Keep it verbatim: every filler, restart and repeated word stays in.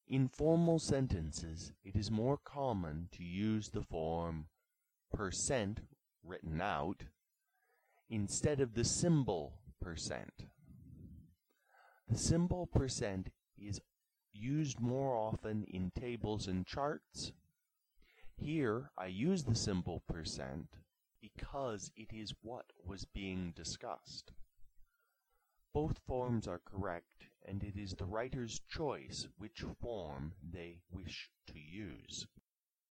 In formal sentences, it is more common to use the form percent written out instead of the symbol percent. The symbol percent is used more often in tables and charts. Here I use the symbol percent because it is what was being discussed. Both forms are correct, and it is the writer's choice which form they wish to use.